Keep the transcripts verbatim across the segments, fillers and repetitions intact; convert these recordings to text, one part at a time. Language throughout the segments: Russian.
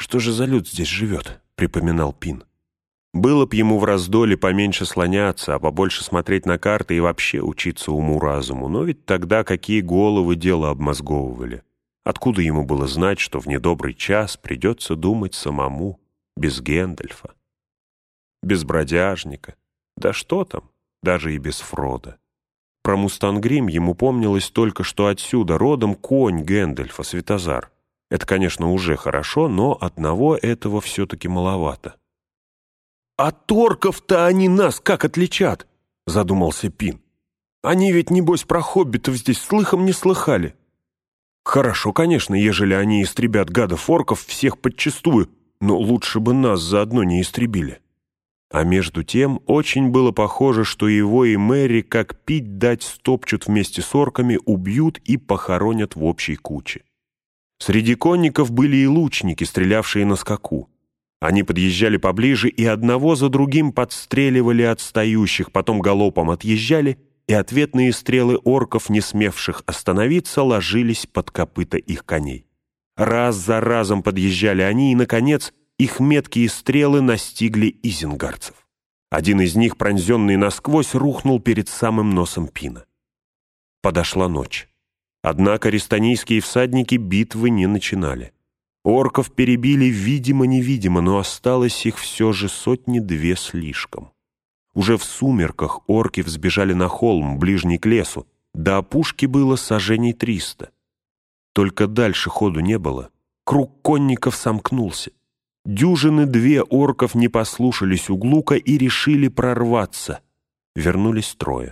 «Что же за люд здесь живет?» — припоминал Пин. Было б ему в раздоле поменьше слоняться, а побольше смотреть на карты и вообще учиться уму-разуму. Но ведь тогда какие головы дело обмозговывали. Откуда ему было знать, что в недобрый час придется думать самому, без Гэндальфа, без бродяжника, да что там, даже и без Фрода. Про Мустангрим ему помнилось только, что отсюда родом конь Гэндальфа, Светозар. Это, конечно, уже хорошо, но одного этого все-таки маловато. «А торков-то они нас как отличат?» — задумался Пин. «Они ведь, небось, про хоббитов здесь слыхом не слыхали. Хорошо, конечно, ежели они истребят гадов-орков всех подчистую, но лучше бы нас заодно не истребили». А между тем очень было похоже, что его и Мэри, как пить дать, стопчут вместе с орками, убьют и похоронят в общей куче. Среди конников были и лучники, стрелявшие на скаку. Они подъезжали поближе и одного за другим подстреливали отстающих, потом галопом отъезжали, и ответные стрелы орков, не смевших остановиться, ложились под копыта их коней. Раз за разом подъезжали они, и, наконец, их меткие стрелы настигли изенгарцев. Один из них, пронзенный насквозь, рухнул перед самым носом Пина. Подошла ночь. Однако рестанийские всадники битвы не начинали. Орков перебили видимо-невидимо, но осталось их все же сотни-две слишком. Уже в сумерках орки взбежали на холм, ближний к лесу. До опушки было саженей триста. Только дальше ходу не было. Круг конников сомкнулся. Дюжины две орков не послушались Углука и решили прорваться. Вернулись трое.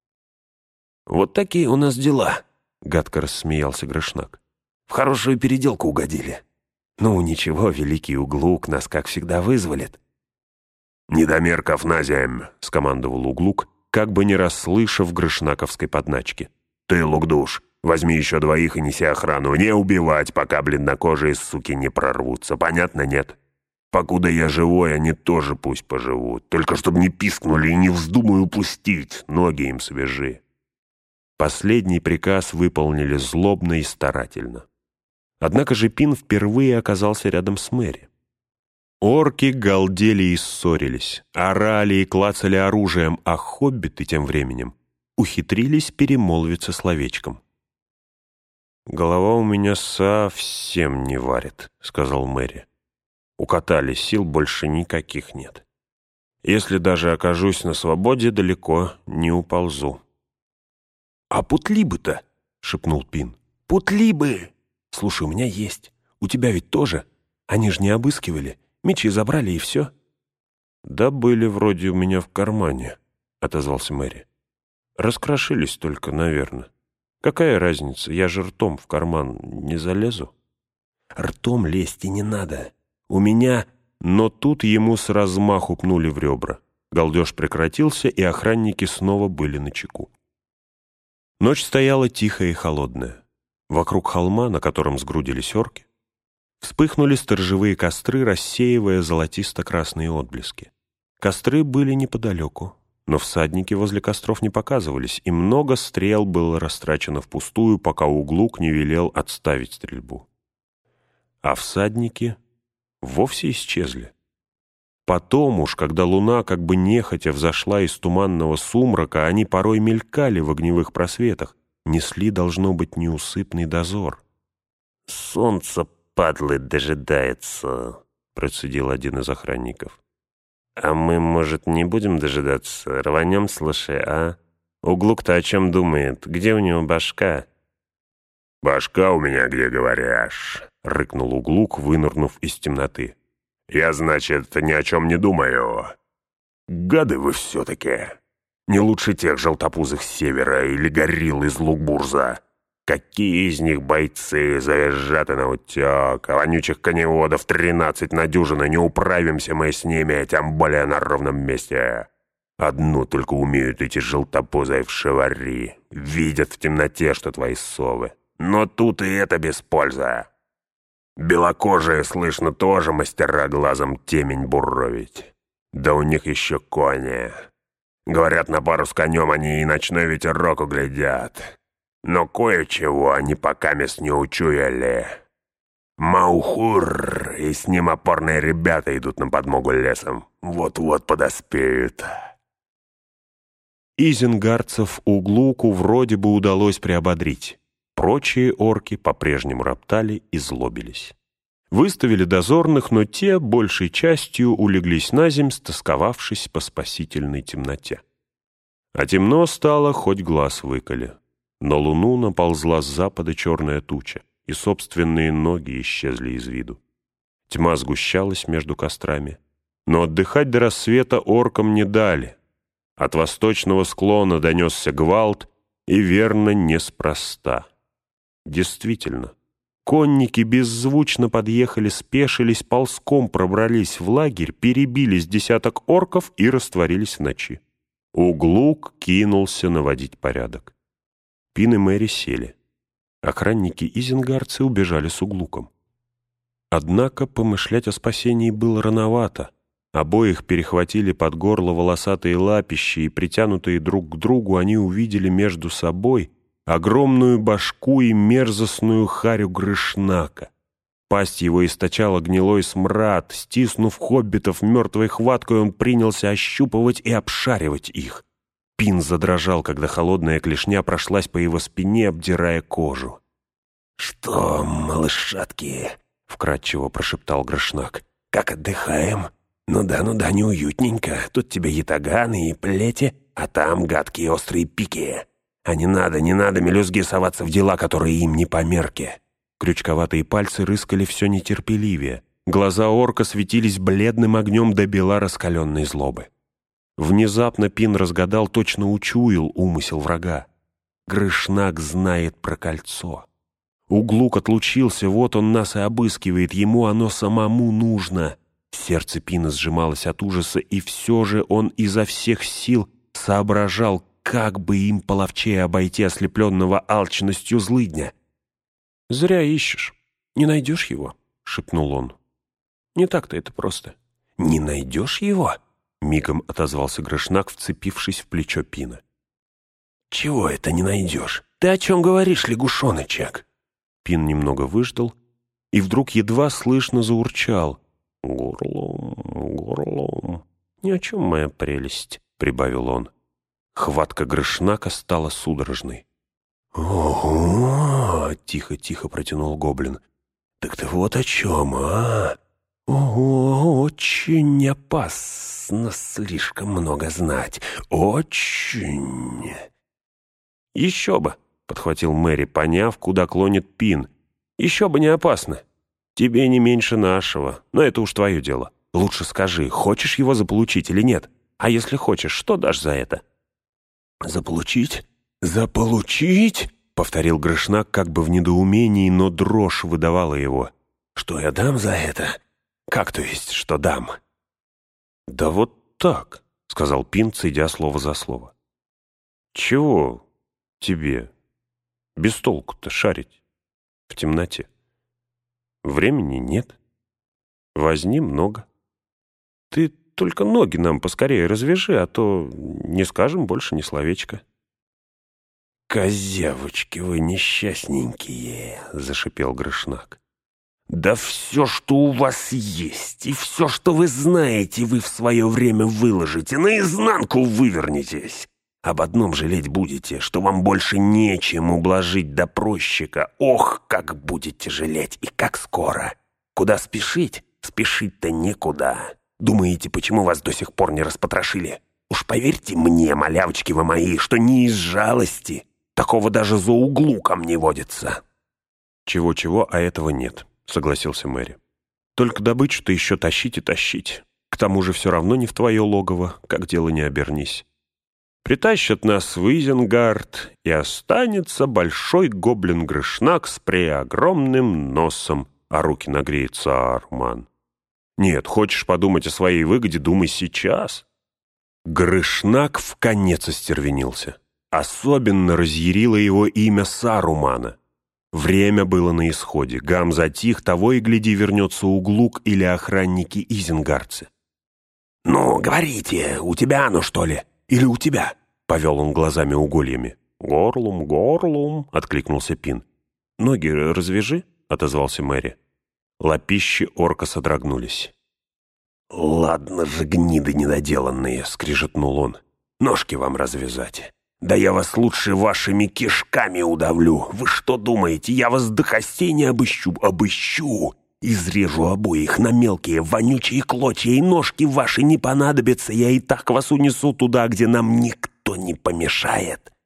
«Вот такие у нас дела», — гадко рассмеялся Грышнак. «В хорошую переделку угодили. Ну, ничего, великий Углук нас, как всегда, вызволит». «Недомерков на земь!» — скомандовал Углук, как бы не расслышав грышнаковской подначки. «Ты, Лукдуш, возьми еще двоих и неси охрану. Не убивать, пока бледнокожие суки не прорвутся. Понятно, нет? Покуда я живой, они тоже пусть поживут. Только чтобы не пискнули и не вздумай упустить. Ноги им свяжи». Последний приказ выполнили злобно и старательно. Однако же Пин впервые оказался рядом с Мэри. Орки галдели и ссорились, орали и клацали оружием, а хоббиты тем временем ухитрились перемолвиться словечком. «Голова у меня совсем не варит», — сказал Мэри. «У кота сил больше никаких нет. Если даже окажусь на свободе, далеко не уползу». «А путлибы-то?» — шепнул Пин. «Путлибы! Слушай, у меня есть. У тебя ведь тоже? Они же не обыскивали. Мечи забрали и все». «Да были вроде у меня в кармане», — отозвался Мэри. «Раскрошились только, наверное. Какая разница, я же ртом в карман не залезу». «Ртом лезть и не надо. У меня...» Но тут ему с размаху пнули в ребра. Галдеж прекратился, и охранники снова были начеку. Ночь стояла тихая и холодная. Вокруг холма, на котором сгрудились орки, вспыхнули сторожевые костры, рассеивая золотисто-красные отблески. Костры были неподалеку, но всадники возле костров не показывались, и много стрел было растрачено впустую, пока Углук не велел отставить стрельбу. А всадники вовсе исчезли. Потом уж, когда луна как бы нехотя взошла из туманного сумрака, они порой мелькали в огневых просветах, несли, должно быть, неусыпный дозор. «Солнце, падлы, дожидается», — процедил один из охранников. «А мы, может, не будем дожидаться? Рванем, слушай, а? Углук-то о чем думает? Где у него башка?» «Башка у меня где, говоришь?» — рыкнул Углук, вынырнув из темноты. «Я, значит, ни о чем не думаю. Гады вы все-таки. Не лучше тех желтопузых с севера или горилл из Лукбурза. Какие из них бойцы, завизжаты на утек, а вонючих коневодов тринадцать на дюжину, не управимся мы с ними, тем более на ровном месте. Одну только умеют эти желтопузые вшивари, видят в темноте, что твои совы. Но тут и это без пользы. Белокожие, слышно, тоже мастера глазом темень буровить. Да у них еще кони. Говорят, на пару с конем они и ночной ветерок углядят. Но кое-чего они пока мест не учуяли. Маухур и с ним опорные ребята идут на подмогу лесом. Вот-вот подоспеют». Изенгарцев Углуку вроде бы удалось приободрить. Прочие орки по-прежнему роптали и злобились. Выставили дозорных, но те большей частью улеглись наземь, стосковавшись по спасительной темноте. А темно стало, хоть глаз выколи. На луну наползла с запада черная туча, и собственные ноги исчезли из виду. Тьма сгущалась между кострами, но отдыхать до рассвета оркам не дали. От восточного склона донесся гвалт, и верно неспроста. Действительно, конники беззвучно подъехали, спешились, ползком пробрались в лагерь, перебили с десяток орков и растворились в ночи. Углук кинулся наводить порядок. Пин и Мэри сели. Охранники-изенгарцы убежали с Углуком. Однако помышлять о спасении было рановато. Обоих перехватили под горло волосатые лапищи, и, притянутые друг к другу, они увидели между собой огромную башку и мерзостную харю Грышнака. Пасть его источала гнилой смрад. Стиснув хоббитов мертвой хваткой, он принялся ощупывать и обшаривать их. Пин задрожал, когда холодная клешня прошлась по его спине, обдирая кожу. «Что, малышатки?» — вкратчиво прошептал Грышнак. «Как отдыхаем? Ну да, ну да, неуютненько. Тут тебе ятаганы и плети, а там гадкие острые пики. А не надо, не надо, мелюзги, соваться в дела, которые им не по мерке». Крючковатые пальцы рыскали все нетерпеливее. Глаза орка светились бледным огнем до бела раскаленной злобы. Внезапно Пин разгадал, точно учуял умысел врага. Грышнак знает про кольцо. Углук отлучился, вот он нас и обыскивает, ему оно самому нужно. Сердце Пина сжималось от ужаса, и все же он изо всех сил соображал, как бы им половчее обойти ослепленного алчностью злыдня. «Зря ищешь. Не найдешь его», — шепнул он. «Не так-то это просто». «Не найдешь его?» — мигом отозвался Грышнак, вцепившись в плечо Пина. «Чего это не найдешь? Ты о чем говоришь, лягушоночек?» Пин немного выждал и вдруг едва слышно заурчал. «Горлом, горлом. Ни о чем, моя прелесть», — прибавил он. Хватка Грышнака стала судорожной. «Ого!» — тихо-тихо протянул гоблин. «Так ты вот о чем, а? Ого, очень опасно слишком много знать. Очень!» «Еще бы!» — подхватил Мэри, поняв, куда клонит Пин. «Еще бы не опасно. Тебе не меньше нашего, но это уж твое дело. Лучше скажи, хочешь его заполучить или нет? А если хочешь, что дашь за это?» «Заполучить? Заполучить?» — повторил Грышнак как бы в недоумении, но дрожь выдавала его. «Что я дам за это? Как то есть, что дам?» «Да вот так», — сказал Пин, цедя слово за слово. «Чего тебе без толку-то шарить в темноте? Времени нет, возни много. Ты только ноги нам поскорее развяжи, а то не скажем больше ни словечка». «Козявочки вы несчастненькие!» — зашипел Грышнак. «Да все, что у вас есть, и все, что вы знаете, вы в свое время выложите, наизнанку вывернетесь. Об одном жалеть будете, что вам больше нечем ублажить допросчика. Ох, как будете жалеть, и как скоро! Куда спешить? Спешить-то некуда. Думаете, почему вас до сих пор не распотрошили? Уж поверьте мне, малявочки вы мои, что не из жалости. Такого даже за углуком не водится». «Чего-чего, а этого нет», — согласился Мэри. «Только добычу-то еще тащить и тащить. К тому же все равно не в твое логово, как дело не обернись. Притащат нас в Изенгард, и останется большой гоблин-грышнак с преогромным носом, а руки нагреет Сааруман. Нет, хочешь подумать о своей выгоде, думай сейчас». Грышнак вконец остервенился. Особенно разъярило его имя Саарумана. Время было на исходе. Гам затих, того и гляди вернется Углук или охранники изенгардцы. «Ну, говорите, у тебя оно, что ли? Или у тебя?» — повел он глазами угольями. «Горлум, горлум», — откликнулся Пин. «Ноги развяжи», — отозвался Мэри. Лапищи орка содрогнулись. «Ладно же, гниды недоделанные!» — скрижетнул он. «Ножки вам развязать! Да я вас лучше вашими кишками удавлю! Вы что думаете, я вас до костей не обыщу? Обыщу! Изрежу обоих на мелкие вонючие клочья, и ножки ваши не понадобятся, я и так вас унесу туда, где нам никто не помешает!»